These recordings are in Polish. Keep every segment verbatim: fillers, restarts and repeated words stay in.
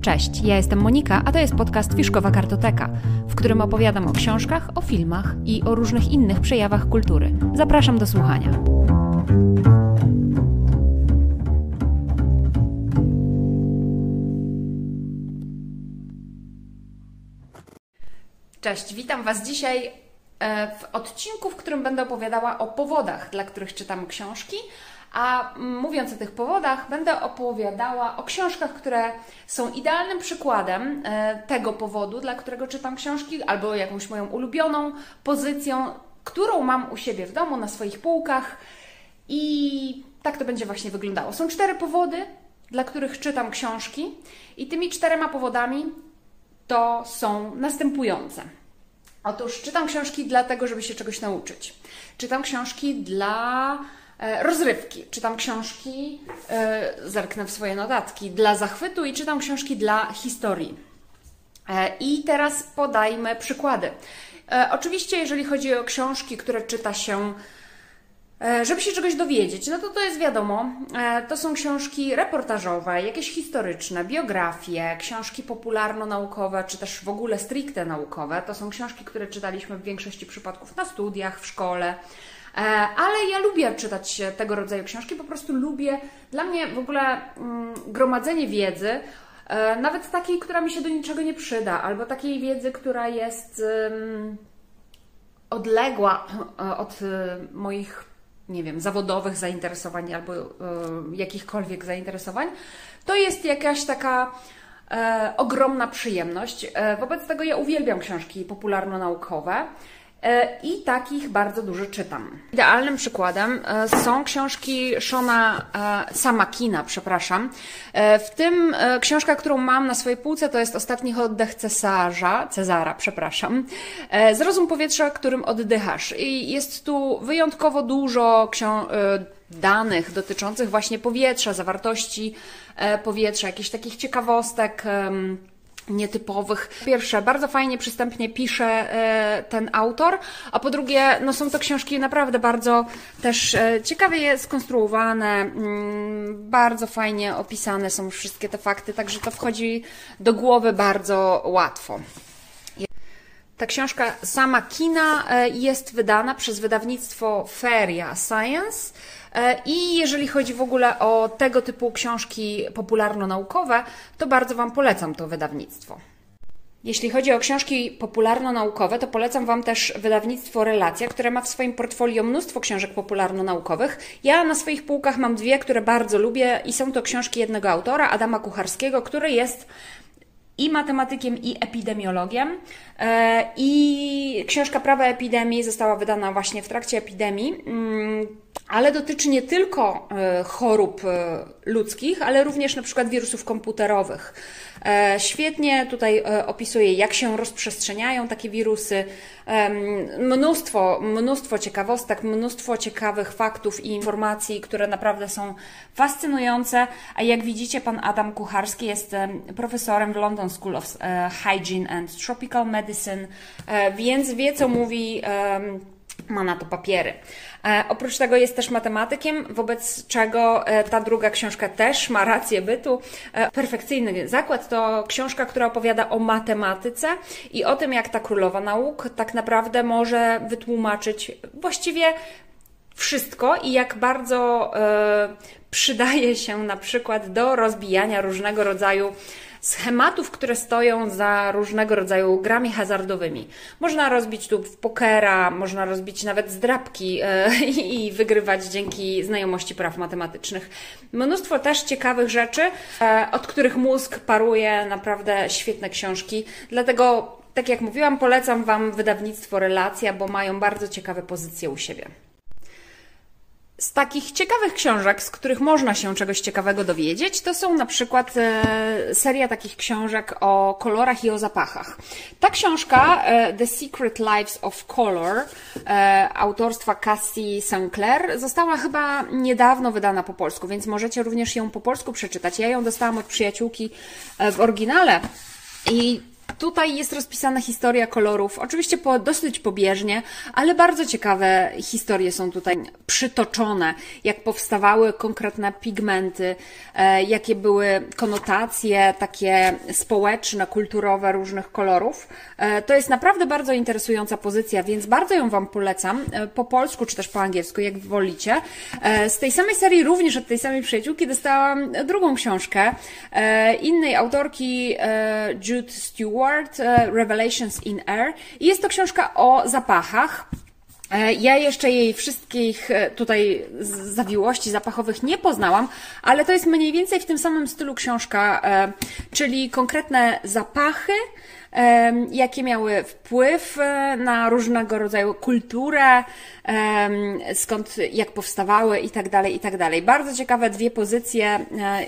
Cześć, ja jestem Monika, a to jest podcast Fiszkowa Kartoteka, w którym opowiadam o książkach, o filmach i o różnych innych przejawach kultury. Zapraszam do słuchania. Cześć, witam Was dzisiaj w odcinku, w którym będę opowiadała o powodach, dla których czytam książki. A mówiąc o tych powodach, będę opowiadała o książkach, które są idealnym przykładem tego powodu, dla którego czytam książki, albo jakąś moją ulubioną pozycją, którą mam u siebie w domu, na swoich półkach. I tak to będzie właśnie wyglądało. Są cztery powody, dla których czytam książki, i tymi czterema powodami to są następujące. Otóż czytam książki dlatego, żeby się czegoś nauczyć. Czytam książki dla rozrywki. Czytam książki, yy, zerknę w swoje notatki, dla zachwytu i czytam książki dla historii. E, I teraz podajmy przykłady. E, oczywiście, jeżeli chodzi o książki, które czyta się, e, żeby się czegoś dowiedzieć, no to to jest wiadomo, e, to są książki reportażowe, jakieś historyczne, biografie, książki popularno-naukowe, czy też w ogóle stricte naukowe. To są książki, które czytaliśmy w większości przypadków na studiach, w szkole. Ale ja lubię czytać tego rodzaju książki, po prostu lubię. Dla mnie w ogóle mm, gromadzenie wiedzy, e, nawet takiej, która mi się do niczego nie przyda, albo takiej wiedzy, która jest um, odległa od moich, nie wiem, zawodowych zainteresowań albo e, jakichkolwiek zainteresowań, to jest jakaś taka e, ogromna przyjemność. E, wobec tego ja uwielbiam książki popularno-naukowe. I takich bardzo dużo czytam. Idealnym przykładem są książki Shona Samakina, przepraszam. W tym książka, którą mam na swojej półce, to jest Ostatni oddech cesarza, Cezara, przepraszam. Zrozum powietrza, którym oddychasz. I jest tu wyjątkowo dużo książek, danych dotyczących właśnie powietrza, zawartości powietrza, jakichś takich ciekawostek nietypowych. Po pierwsze, bardzo fajnie, przystępnie pisze e, ten autor, a po drugie, no są to książki naprawdę bardzo też e, ciekawie skonstruowane, mm, bardzo fajnie opisane są wszystkie te fakty, także to wchodzi do głowy bardzo łatwo. Ta książka Samakina jest wydana przez wydawnictwo Feria Science i jeżeli chodzi w ogóle o tego typu książki popularno-naukowe, to bardzo Wam polecam to wydawnictwo. Jeśli chodzi o książki popularno-naukowe, to polecam Wam też wydawnictwo Relacja, które ma w swoim portfolio mnóstwo książek popularno-naukowych. Ja na swoich półkach mam dwie, które bardzo lubię i są to książki jednego autora, Adama Kucharskiego, który jest i matematykiem, i epidemiologiem. I książka Prawa epidemii została wydana właśnie w trakcie epidemii, ale dotyczy nie tylko chorób ludzkich, ale również na przykład wirusów komputerowych. Świetnie tutaj opisuje, jak się rozprzestrzeniają takie wirusy. Mnóstwo, mnóstwo ciekawostek, mnóstwo ciekawych faktów i informacji, które naprawdę są fascynujące. A jak widzicie, pan Adam Kucharski jest profesorem w London School of Hygiene and Tropical Medicine, więc wie, co mówi, ma na to papiery. E, oprócz tego jest też matematykiem, wobec czego e, ta druga książka też ma rację bytu. E, Perfekcyjny zakład to książka, która opowiada o matematyce i o tym, jak ta królowa nauk tak naprawdę może wytłumaczyć właściwie wszystko i jak bardzo e, przydaje się na przykład do rozbijania różnego rodzaju schematów, które stoją za różnego rodzaju grami hazardowymi. Można rozbić tu w pokera, można rozbić nawet zdrabki yy, i wygrywać dzięki znajomości praw matematycznych. Mnóstwo też ciekawych rzeczy, yy, od których mózg paruje, naprawdę świetne książki. Dlatego, tak jak mówiłam, polecam Wam wydawnictwo Relacja, bo mają bardzo ciekawe pozycje u siebie. Z takich ciekawych książek, z których można się czegoś ciekawego dowiedzieć, to są na przykład e, seria takich książek o kolorach i o zapachach. Ta książka, e, The Secret Lives of Color, e, autorstwa Cassie Sinclair, została chyba niedawno wydana po polsku, więc możecie również ją po polsku przeczytać. Ja ją dostałam od przyjaciółki w oryginale i Tutaj jest rozpisana historia kolorów, oczywiście po, dosyć pobieżnie, ale bardzo ciekawe historie są tutaj przytoczone, jak powstawały konkretne pigmenty, e, jakie były konotacje takie społeczne, kulturowe różnych kolorów. E, to jest naprawdę bardzo interesująca pozycja, więc bardzo ją Wam polecam, e, po polsku czy też po angielsku, jak wolicie. E, z tej samej serii, również od tej samej przyjaciółki, dostałam drugą książkę e, innej autorki, e, Jude Stewart, Revelations in Air. I jest to książka o zapachach. Ja jeszcze jej wszystkich tutaj zawiłości zapachowych nie poznałam, ale to jest mniej więcej w tym samym stylu książka, czyli konkretne zapachy, jakie miały wpływ na różnego rodzaju kulturę, skąd, jak powstawały i tak dalej, i tak dalej. Bardzo ciekawe dwie pozycje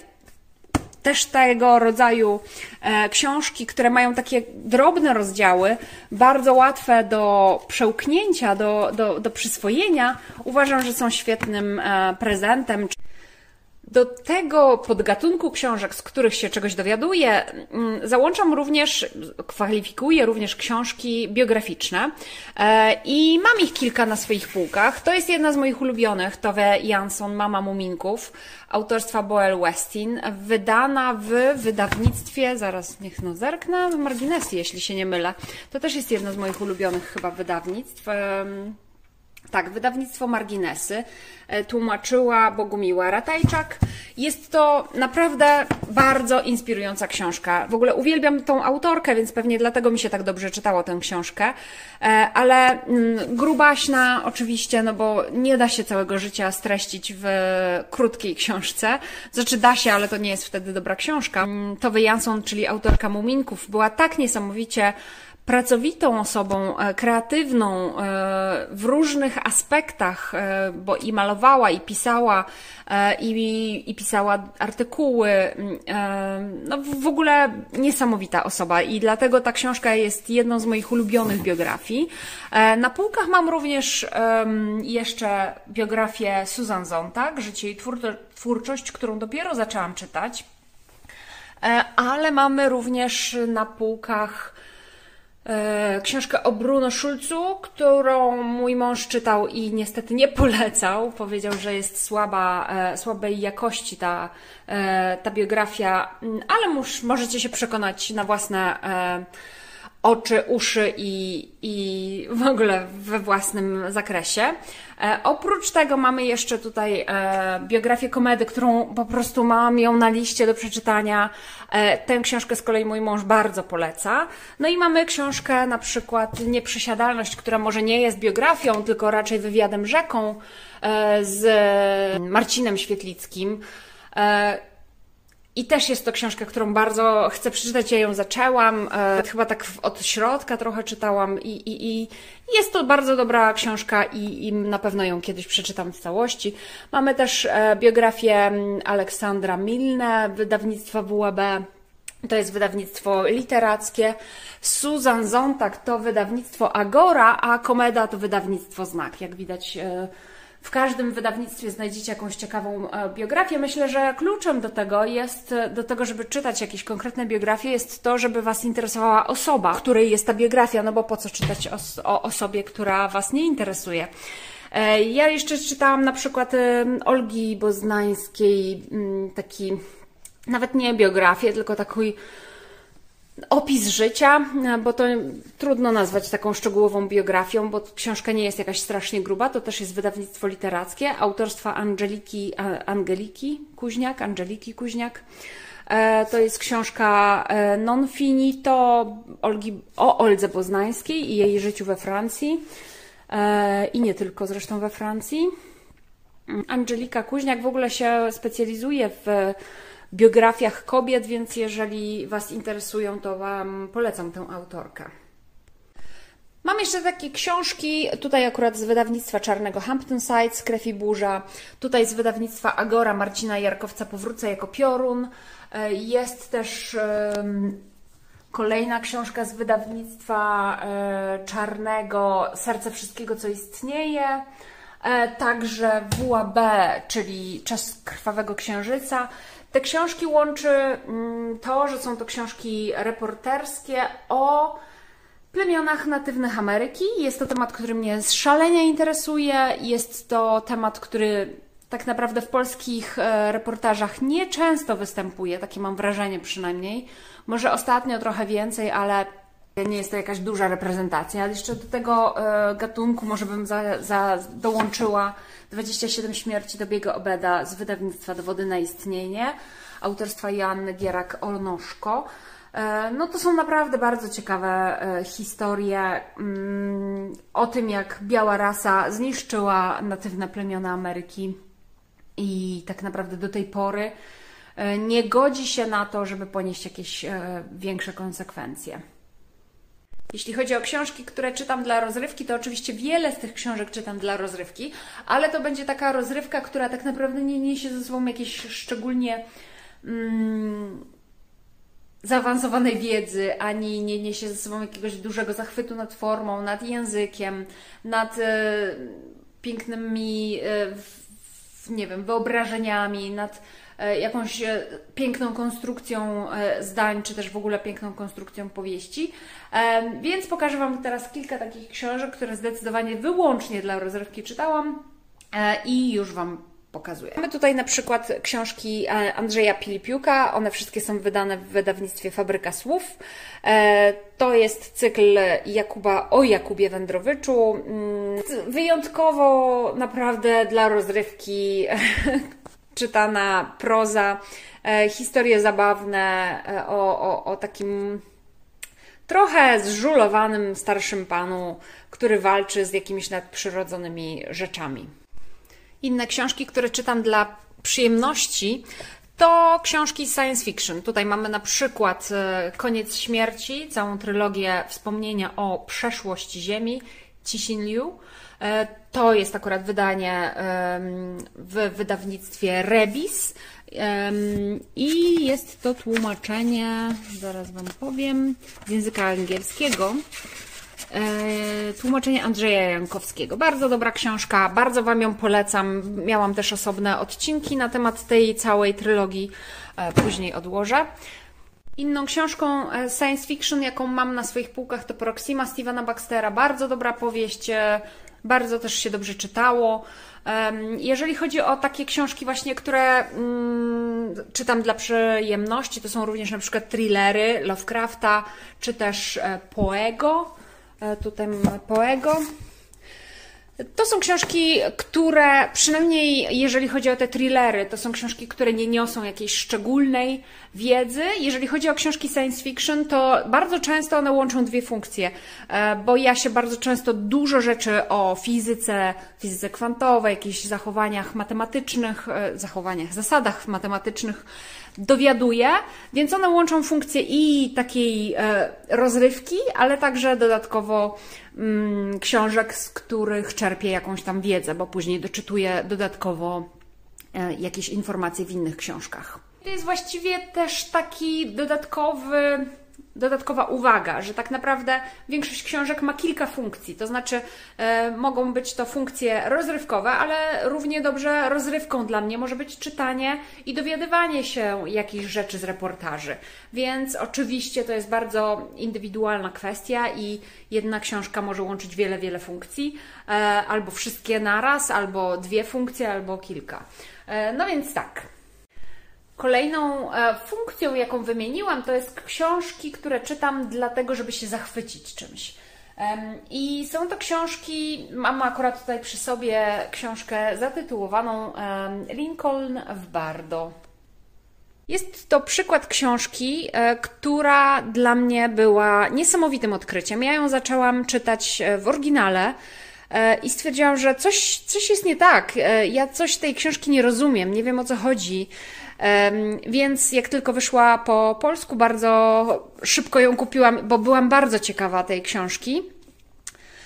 też tego rodzaju e, książki, które mają takie drobne rozdziały, bardzo łatwe do przełknięcia, do, do, do przyswojenia, uważam, że są świetnym e, prezentem. Do tego podgatunku książek, z których się czegoś dowiaduję, załączam również, kwalifikuję również książki biograficzne i mam ich kilka na swoich półkach. To jest jedna z moich ulubionych, Tove Jansson, Mama Muminków, autorstwa Boel Westin, wydana w wydawnictwie, zaraz niech no zerknę, w Marginesy, jeśli się nie mylę. To też jest jedno z moich ulubionych chyba wydawnictw. Tak, wydawnictwo Marginesy, tłumaczyła Bogumiła Ratajczak. Jest to naprawdę bardzo inspirująca książka. W ogóle uwielbiam tą autorkę, więc pewnie dlatego mi się tak dobrze czytało tę książkę. Ale grubaśna oczywiście, no bo nie da się całego życia streścić w krótkiej książce. Znaczy da się, ale to nie jest wtedy dobra książka. Tove Jansson, czyli autorka Muminków, była tak niesamowicie pracowitą osobą, kreatywną w różnych aspektach, bo i malowała, i pisała, i, i pisała artykuły. No w ogóle niesamowita osoba i dlatego ta książka jest jedną z moich ulubionych biografii. Na półkach mam również jeszcze biografię Susan Sontag, życie i twórczość, którą dopiero zaczęłam czytać, ale mamy również na półkach książkę o Bruno Schulzu, którą mój mąż czytał i niestety nie polecał. Powiedział, że jest słaba, słabej jakości ta, ta biografia, ale już możecie się przekonać na własne oczy, uszy i, i w ogóle we własnym zakresie. E, oprócz tego mamy jeszcze tutaj e, biografię komedy, którą po prostu mam ją na liście do przeczytania. E, tę książkę z kolei mój mąż bardzo poleca. No i mamy książkę na przykład Nieprzysiadalność, która może nie jest biografią, tylko raczej wywiadem rzeką e, z Marcinem Świetlickim. E, I też jest to książka, którą bardzo chcę przeczytać. Ja ją zaczęłam, e, chyba tak od środka trochę czytałam i, i, i jest to bardzo dobra książka i, i na pewno ją kiedyś przeczytam w całości. Mamy też e, biografię Aleksandra Milne, wydawnictwa W A B. To jest wydawnictwo literackie. Susan Sontag to wydawnictwo Agora, a Komeda to wydawnictwo Znak. Jak widać, e, w każdym wydawnictwie znajdziecie jakąś ciekawą biografię. Myślę, że kluczem do tego jest, do tego, żeby czytać jakieś konkretne biografie, jest to, żeby Was interesowała osoba, której jest ta biografia, no bo po co czytać o, o osobie, która Was nie interesuje. Ja jeszcze czytałam na przykład Olgi Boznańskiej, taki, nawet nie biografię, tylko taki opis życia, bo to trudno nazwać taką szczegółową biografią, bo książka nie jest jakaś strasznie gruba, to też jest wydawnictwo literackie, autorstwa Angeliki, Angeliki Kuźniak, Angeliki Kuźniak. To jest książka non finito Olgi, o Oldze Boznańskiej i jej życiu we Francji i nie tylko zresztą we Francji. Angelika Kuźniak w ogóle się specjalizuje w biografiach kobiet, więc jeżeli Was interesują, to Wam polecam tę autorkę. Mam jeszcze takie książki, tutaj akurat z wydawnictwa Czarnego Hamptonsides, Krew i burza, tutaj z wydawnictwa Agora Marcina Jarkowca, Powrócę jako piorun. Jest też um, kolejna książka z wydawnictwa e, Czarnego, Serce wszystkiego, co istnieje. E, także W A B, czyli Czas krwawego księżyca. Te książki łączy to, że są to książki reporterskie o plemionach natywnych Ameryki. Jest to temat, który mnie szalenie interesuje. Jest to temat, który tak naprawdę w polskich reportażach nieczęsto występuje. Takie mam wrażenie przynajmniej. Może ostatnio trochę więcej, ale nie jest to jakaś duża reprezentacja. Ale jeszcze do tego gatunku może bym za, za dołączyła dwadzieścia siedem śmierci Tobiego Obeda z wydawnictwa Dowody na istnienie, autorstwa Joanny Gierak-Olnoszko. No to są naprawdę bardzo ciekawe historie o tym, jak biała rasa zniszczyła natywne plemiona Ameryki i tak naprawdę do tej pory nie godzi się na to, żeby ponieść jakieś większe konsekwencje. Jeśli chodzi o książki, które czytam dla rozrywki, to oczywiście wiele z tych książek czytam dla rozrywki, ale to będzie taka rozrywka, która tak naprawdę nie niesie ze sobą jakiejś szczególnie mm, zaawansowanej wiedzy, ani nie niesie ze sobą jakiegoś dużego zachwytu nad formą, nad językiem, nad e, pięknymi, e, w, nie wiem, wyobrażeniami, nad e, jakąś e, piękną konstrukcją e, zdań, czy też w ogóle piękną konstrukcją powieści. E, więc pokażę Wam teraz kilka takich książek, które zdecydowanie wyłącznie dla rozrywki czytałam e, i już Wam pokazuję. Mamy tutaj na przykład książki Andrzeja Pilipiuka. One wszystkie są wydane w wydawnictwie Fabryka Słów. To jest cykl Jakuba o Jakubie Wędrowyczu. Wyjątkowo naprawdę dla rozrywki czytana proza, historie zabawne o, o, o takim trochę zżulowanym starszym panu, który walczy z jakimiś nadprzyrodzonymi rzeczami. Inne książki, które czytam dla przyjemności, to książki science fiction. Tutaj mamy na przykład Koniec śmierci, całą trylogię wspomnienia o przeszłości Ziemi, Cixin Liu. To jest akurat wydanie w wydawnictwie Rebis i jest to tłumaczenie, zaraz Wam powiem, z języka angielskiego. Tłumaczenie Andrzeja Jankowskiego. Bardzo dobra książka, bardzo Wam ją polecam. Miałam też osobne odcinki na temat tej całej trylogii, później odłożę. Inną książką science fiction, jaką mam na swoich półkach, to Proxima Stephena Baxtera. Bardzo dobra powieść, bardzo też się dobrze czytało. Jeżeli chodzi o takie książki właśnie, które mm, czytam dla przyjemności, to są również na przykład thrillery Lovecrafta, czy też Poego. Tutaj mamy Poego. To są książki, które, przynajmniej jeżeli chodzi o te thrillery, to są książki, które nie niosą jakiejś szczególnej wiedzy. Jeżeli chodzi o książki science fiction, to bardzo często one łączą dwie funkcje, bo ja się bardzo często dużo rzeczy o fizyce, fizyce kwantowej, jakichś zachowaniach matematycznych, zachowaniach, zasadach matematycznych dowiaduję, więc one łączą funkcję i takiej rozrywki, ale także dodatkowo mm, książek, z których czerpię jakąś tam wiedzę, bo później doczytuję dodatkowo jakieś informacje w innych książkach. To jest właściwie też taki dodatkowy, dodatkowa uwaga, że tak naprawdę większość książek ma kilka funkcji, to znaczy e, mogą być to funkcje rozrywkowe, ale równie dobrze rozrywką dla mnie może być czytanie i dowiadywanie się jakichś rzeczy z reportaży. Więc oczywiście to jest bardzo indywidualna kwestia i jedna książka może łączyć wiele, wiele funkcji, e, albo wszystkie naraz, albo dwie funkcje, albo kilka. E, no więc tak. Kolejną funkcją, jaką wymieniłam, to jest książki, które czytam dlatego, żeby się zachwycić czymś. I są to książki, mam akurat tutaj przy sobie książkę zatytułowaną Lincoln w Bardo. Jest to przykład książki, która dla mnie była niesamowitym odkryciem. Ja ją zaczęłam czytać w oryginale i stwierdziłam, że coś, coś jest nie tak. Ja coś tej książki nie rozumiem, nie wiem o co chodzi. Więc jak tylko wyszła po polsku, bardzo szybko ją kupiłam, bo byłam bardzo ciekawa tej książki.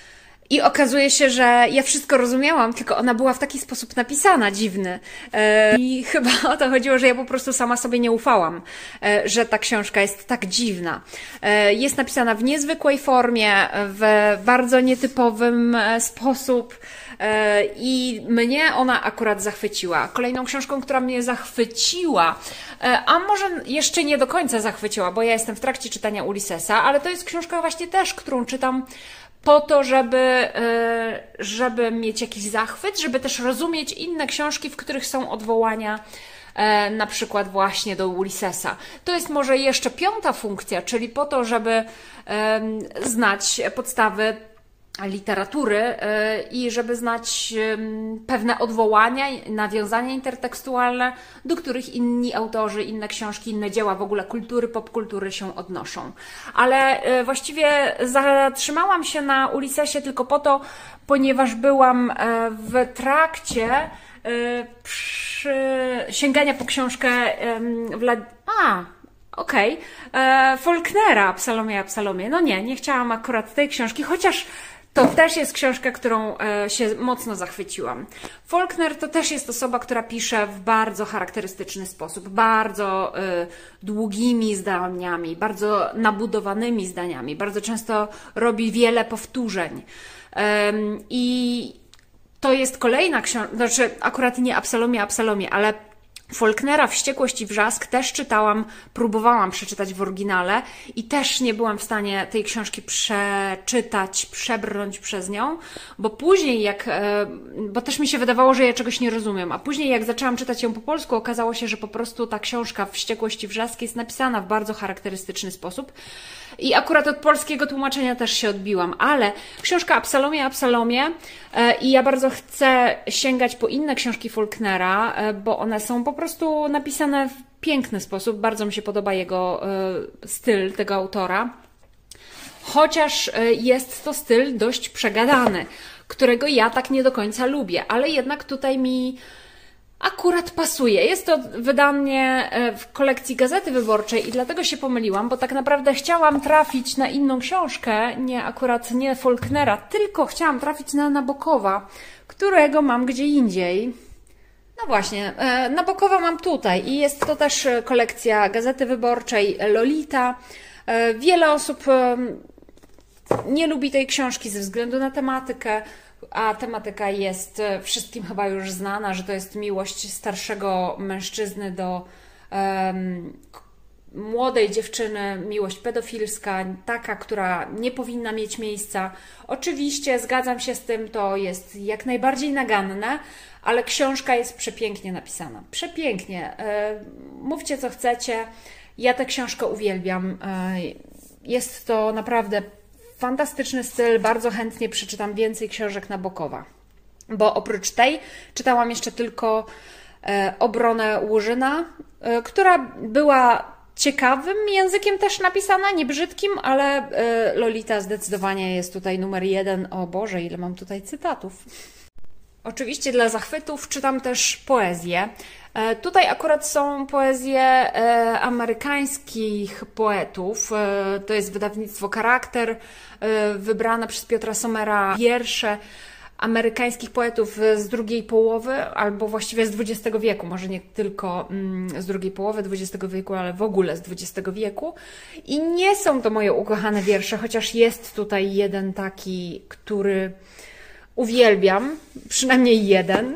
I okazuje się, że ja wszystko rozumiałam, tylko ona była w taki sposób napisana, dziwny. I chyba o to chodziło, że ja po prostu sama sobie nie ufałam, że ta książka jest tak dziwna. Jest napisana w niezwykłej formie, w bardzo nietypowym sposób i mnie ona akurat zachwyciła. Kolejną książką, która mnie zachwyciła, a może jeszcze nie do końca zachwyciła, bo ja jestem w trakcie czytania Ulyssesa, ale to jest książka właśnie też, którą czytam po to, żeby, żeby mieć jakiś zachwyt, żeby też rozumieć inne książki, w których są odwołania na przykład właśnie do Ulyssesa. To jest może jeszcze piąta funkcja, czyli po to, żeby znać podstawy literatury i żeby znać pewne odwołania, nawiązania intertekstualne, do których inni autorzy, inne książki, inne dzieła w ogóle kultury, popkultury się odnoszą. Ale właściwie zatrzymałam się na Ulyssesie tylko po to, ponieważ byłam w trakcie przy sięgania po książkę Vlad... A, okej, okay. Faulknera, Absalomie, Absalomie. No nie, nie chciałam akurat tej książki, chociaż to też jest książka, którą się mocno zachwyciłam. Faulkner to też jest osoba, która pisze w bardzo charakterystyczny sposób, bardzo długimi zdaniami, bardzo nabudowanymi zdaniami, bardzo często robi wiele powtórzeń. I to jest kolejna książka, znaczy akurat nie Absalomie, Absalomie, ale Faulknera Wściekłość i Wrzask też czytałam, próbowałam przeczytać w oryginale i też nie byłam w stanie tej książki przeczytać, przebrnąć przez nią, bo później jak, bo też mi się wydawało, że ja czegoś nie rozumiem, a później jak zaczęłam czytać ją po polsku, okazało się, że po prostu ta książka Wściekłość i Wrzask jest napisana w bardzo charakterystyczny sposób i akurat od polskiego tłumaczenia też się odbiłam, ale książka Absalomie, Absalomie i ja bardzo chcę sięgać po inne książki Faulknera, bo one są po prostu napisane w piękny sposób. Bardzo mi się podoba jego styl, tego autora. Chociaż jest to styl dość przegadany, którego ja tak nie do końca lubię, ale jednak tutaj mi akurat pasuje. Jest to wydanie w kolekcji Gazety Wyborczej i dlatego się pomyliłam, bo tak naprawdę chciałam trafić na inną książkę, nie akurat nie Faulknera, tylko chciałam trafić na Nabokowa, którego mam gdzie indziej. No właśnie, Nabokowa mam tutaj i jest to też kolekcja Gazety Wyborczej Lolita. Wiele osób nie lubi tej książki ze względu na tematykę, a tematyka jest wszystkim chyba już znana, że to jest miłość starszego mężczyzny do um, młodej dziewczyny, miłość pedofilska, taka, która nie powinna mieć miejsca. Oczywiście zgadzam się z tym, to jest jak najbardziej naganne, ale książka jest przepięknie napisana. Przepięknie. Mówcie co chcecie, ja tę książkę uwielbiam. Jest to naprawdę fantastyczny styl, bardzo chętnie przeczytam więcej książek Nabokowa. Bo oprócz tej czytałam jeszcze tylko e, Obronę Łużyna, e, która była ciekawym językiem też napisana, nie brzydkim, ale e, Lolita zdecydowanie jest tutaj numer jeden. O Boże, ile mam tutaj cytatów. Oczywiście dla zachwytów czytam też poezję. E, tutaj akurat są poezje e, amerykańskich poetów. E, to jest wydawnictwo Charakter, e, wybrane przez Piotra Sommera wiersze amerykańskich poetów z drugiej połowy, albo właściwie z dwudziestego wieku, może nie tylko mm, z drugiej połowy dwudziestego wieku, ale w ogóle z dwudziestego wieku. I nie są to moje ukochane wiersze, chociaż jest tutaj jeden taki, który uwielbiam, przynajmniej jeden,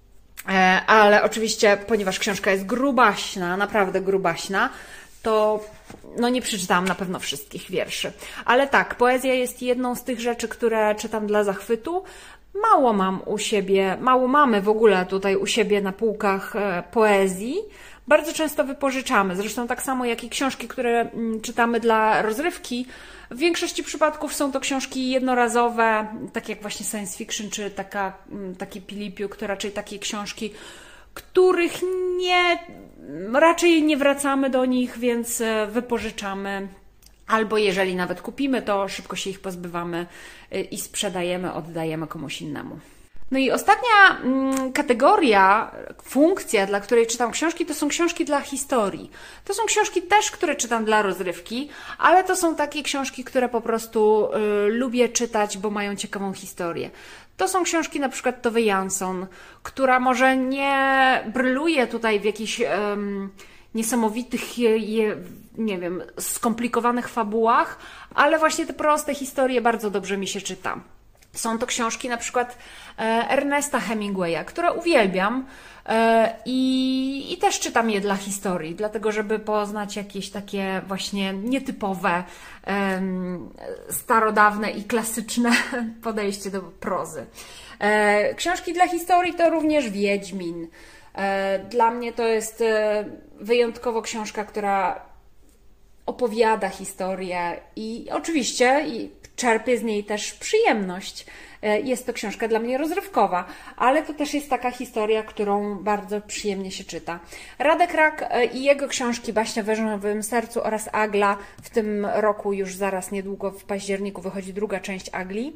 ale oczywiście, ponieważ książka jest grubaśna, naprawdę grubaśna, to no nie przeczytałam na pewno wszystkich wierszy. Ale tak, poezja jest jedną z tych rzeczy, które czytam dla zachwytu. Mało mam u siebie, mało mamy w ogóle tutaj u siebie na półkach poezji. Bardzo często wypożyczamy, zresztą tak samo jak i książki, które czytamy dla rozrywki. W większości przypadków są to książki jednorazowe, tak jak właśnie science fiction, czy taka, taki Pilipiuk, to raczej takie książki, których nie, raczej nie wracamy do nich, więc wypożyczamy. Albo jeżeli nawet kupimy, to szybko się ich pozbywamy i sprzedajemy, oddajemy komuś innemu. No i ostatnia mm, kategoria, funkcja, dla której czytam książki, to są książki dla historii. To są książki też, które czytam dla rozrywki, ale to są takie książki, które po prostu y, lubię czytać, bo mają ciekawą historię. To są książki na przykład Tove Jansson, która może nie bryluje tutaj w jakichś um, niesamowitych, je, je, nie wiem, skomplikowanych fabułach, ale właśnie te proste historie bardzo dobrze mi się czyta. Są to książki na przykład Ernesta Hemingwaya, które uwielbiam i, i też czytam je dla historii, dlatego żeby poznać jakieś takie właśnie nietypowe, starodawne i klasyczne podejście do prozy. Książki dla historii to również Wiedźmin. Dla mnie to jest wyjątkowo książka, która opowiada historię i oczywiście czerpię z niej też przyjemność. Jest to książka dla mnie rozrywkowa, ale to też jest taka historia, którą bardzo przyjemnie się czyta. Radek Rak i jego książki Baśnia w Wężowym Sercu oraz Agla. W tym roku już zaraz niedługo w październiku wychodzi druga część Agli.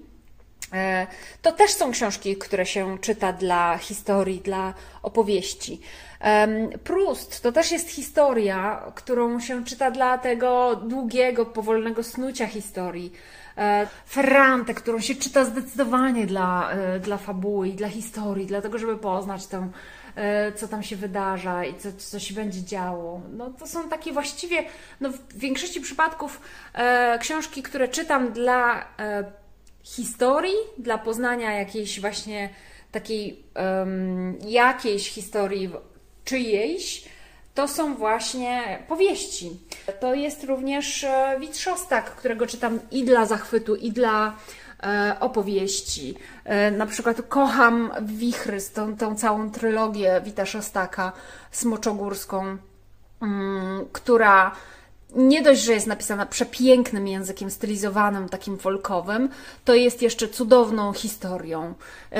To też są książki, które się czyta dla historii, dla opowieści. Proust to też jest historia, którą się czyta dla tego długiego, powolnego snucia historii. Ferrante, którą się czyta zdecydowanie dla, dla fabuły i dla historii, dlatego żeby poznać tę, co tam się wydarza i co, co się będzie działo. No, to są takie właściwie, no, w większości przypadków e, książki, które czytam dla e, historii, dla poznania jakiejś właśnie takiej um, jakiejś historii czyjejś, to są właśnie powieści. To jest również Wit Szostak, którego czytam i dla zachwytu, i dla e, opowieści. E, na przykład kocham Wichry, tą, tą całą trylogię Wita Szostaka smoczogórską, mm, która nie dość, że jest napisana przepięknym językiem stylizowanym, takim folkowym, to jest jeszcze cudowną historią.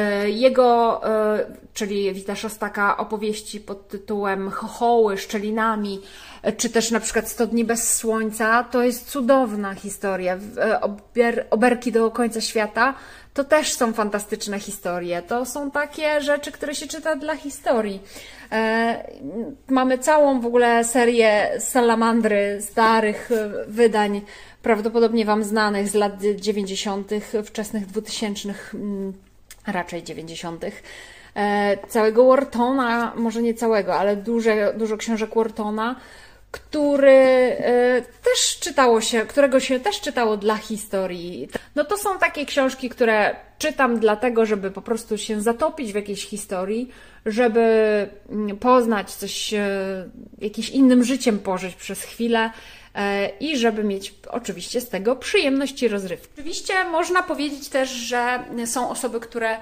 Jego, czyli Wita Szostaka, opowieści pod tytułem Chochoły, Szczelinami, czy też na przykład Sto dni bez słońca, to jest cudowna historia. Ober, Oberki do końca świata to też są fantastyczne historie. To są takie rzeczy, które się czyta dla historii. E, mamy całą w ogóle serię Salamandry, starych wydań, prawdopodobnie Wam znanych z lat dziewięćdziesiątych, wczesnych dwutysięcznych, raczej dziewięćdziesiątych. E, całego Whartona, może nie całego, ale duże, dużo książek Whartona, który e, też czytało się, którego się też czytało dla historii. No to są takie książki, które czytam dlatego, żeby po prostu się zatopić w jakiejś historii, żeby poznać coś, e, jakimś innym życiem pożyć przez chwilę e, i żeby mieć oczywiście z tego przyjemność i rozrywkę. Oczywiście można powiedzieć też, że są osoby, które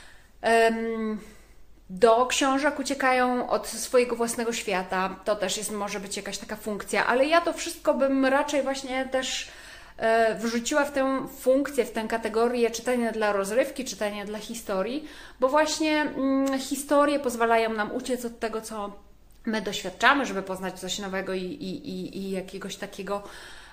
em, do książek uciekają od swojego własnego świata. To też jest, może być jakaś taka funkcja, ale ja to wszystko bym raczej właśnie też e, wrzuciła w tę funkcję, w tę kategorię czytania dla rozrywki, czytania dla historii, bo właśnie mm, historie pozwalają nam uciec od tego, co my doświadczamy, żeby poznać coś nowego i, i, i, i jakiegoś takiego,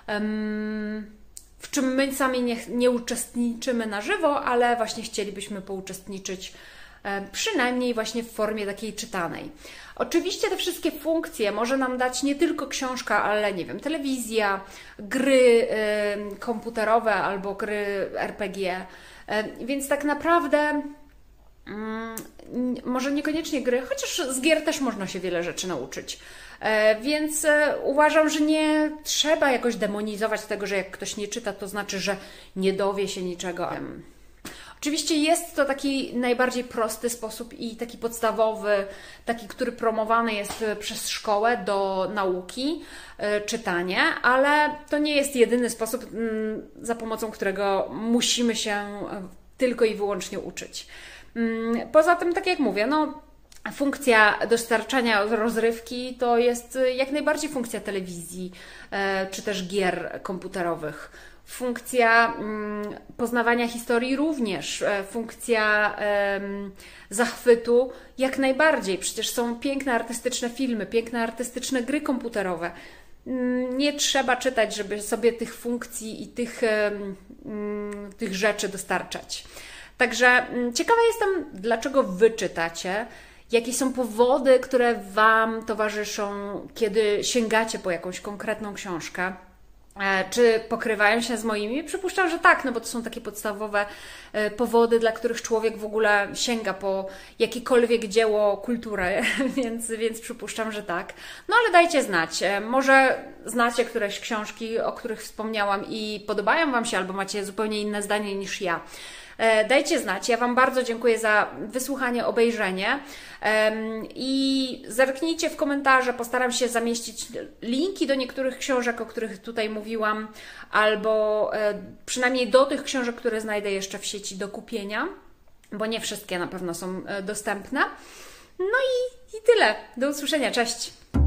um, w czym my sami nie, nie uczestniczymy na żywo, ale właśnie chcielibyśmy pouczestniczyć przynajmniej właśnie w formie takiej czytanej. Oczywiście te wszystkie funkcje może nam dać nie tylko książka, ale nie wiem, telewizja, gry y, komputerowe albo gry R P G. Y, więc tak naprawdę y, może niekoniecznie gry, chociaż z gier też można się wiele rzeczy nauczyć. Y, więc y, uważam, że nie trzeba jakoś demonizować tego, że jak ktoś nie czyta, to znaczy, że nie dowie się niczego. Oczywiście jest to taki najbardziej prosty sposób i taki podstawowy, taki, który promowany jest przez szkołę do nauki, czytanie, ale to nie jest jedyny sposób, za pomocą którego musimy się tylko i wyłącznie uczyć. Poza tym, tak jak mówię, no, funkcja dostarczania rozrywki to jest jak najbardziej funkcja telewizji czy też gier komputerowych. Funkcja mm, poznawania historii również, e, funkcja e, zachwytu jak najbardziej. Przecież są piękne artystyczne filmy, piękne artystyczne gry komputerowe. Mm, nie trzeba czytać, żeby sobie tych funkcji i tych, e, mm, tych rzeczy dostarczać. Także ciekawa jestem, dlaczego Wy czytacie, jakie są powody, które Wam towarzyszą, kiedy sięgacie po jakąś konkretną książkę. Czy pokrywają się z moimi? Przypuszczam, że tak, no bo to są takie podstawowe powody, dla których człowiek w ogóle sięga po jakiekolwiek dzieło kultury, więc, więc przypuszczam, że tak. No ale dajcie znać. Może znacie któreś książki, o których wspomniałam i podobają Wam się, albo macie zupełnie inne zdanie niż ja. Dajcie znać. Ja Wam bardzo dziękuję za wysłuchanie, obejrzenie i zerknijcie w komentarze, postaram się zamieścić linki do niektórych książek, o których tutaj mówiłam, albo przynajmniej do tych książek, które znajdę jeszcze w sieci do kupienia, bo nie wszystkie na pewno są dostępne. No i, i tyle. Do usłyszenia. Cześć!